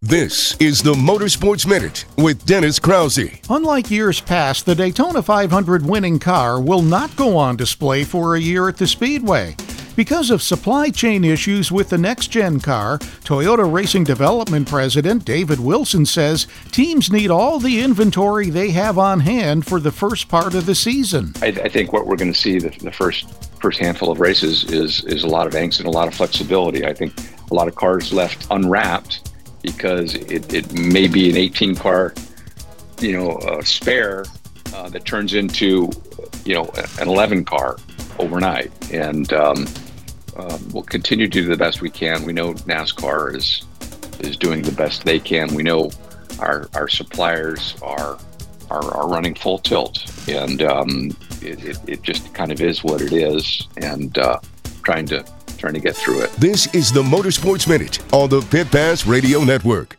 This is the Motorsports Minute with Dennis Krause. Unlike years past, the Daytona 500 winning car will not go on display for a year at the Speedway. Because of supply chain issues with the next-gen car, Toyota Racing Development President David Wilson says teams need all the inventory they have on hand for the first part of the season. I think what we're going to see the first handful of races is a lot of angst and a lot of flexibility. I think a lot of cars left unwrapped because it may be an 18-car, spare that turns into, an 11-car overnight. And we'll continue to do the best we can. We know NASCAR is doing the best they can. We know our suppliers are running full tilt, and it just kind of is what it is, and trying to get through it. This is the Motorsports Minute on the Pit Pass Radio Network.